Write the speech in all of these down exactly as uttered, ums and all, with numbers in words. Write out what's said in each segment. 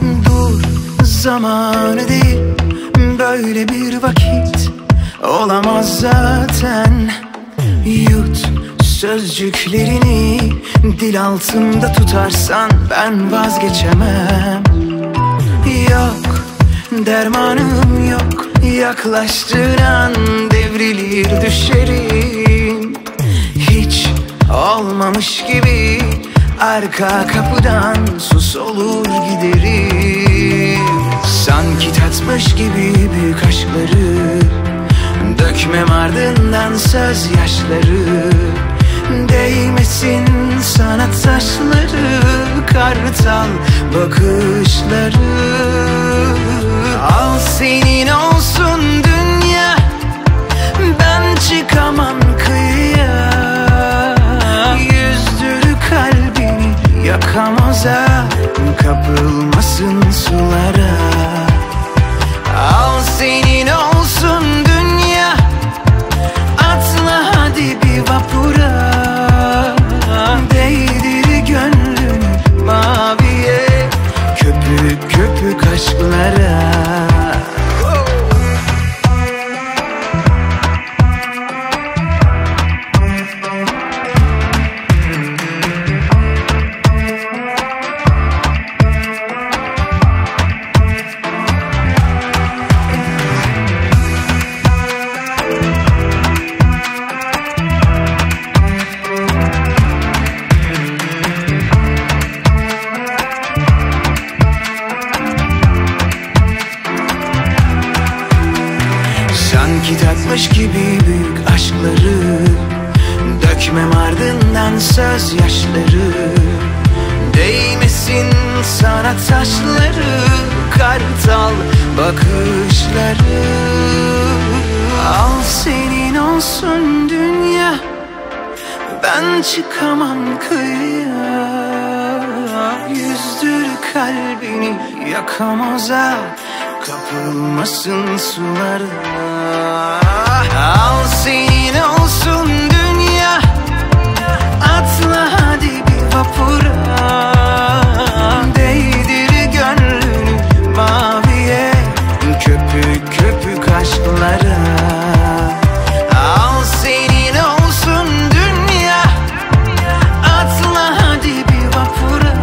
Dur, zamanı değil, böyle bir vakit olamaz zaten. Yut sözcüklerini, dil altında tutarsan ben vazgeçemem. Yok, dermanım yok, yaklaştığın an devrilir düşerim. Hiç olmamış gibi arka kapıdan sus olur giderim. Sanki tatmış gibi büyük aşkları, dökmem ardından söz yaşları. Değmesin sana taşları, kartal bakışları. Al senin olsun dünya, ben çıkamam kıyıya. Yüzdür kalbini yakamoza, kapılmasın sulara. Al senin olsun dünya, atla hadi bir vapura. Değdir gönlünü maviye, köpük köpük aşklara. Sanki tatmış gibi büyük aşkları, dökmem ardından söz yaşları. Değmesin sana taşları, kartal bakışları. Al senin olsun dünya, ben çıkamam kıyıya. Yüzdür kalbini yakamoza, kapılmasın sulara. Al senin olsun dünya, atla hadi bir vapura. Değdir gönlünü maviye, köpük köpük aşklara. Al senin olsun dünya, atla hadi bir vapura.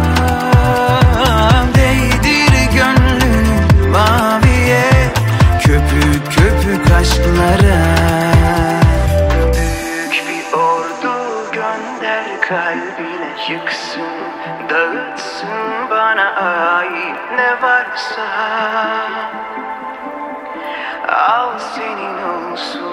Değdir gönlünü maviye, köpük köpük aşklara. Büyük bir ordu gönder kalbine, yıksın dağıtsın bana ait ne varsa. Al senin olsun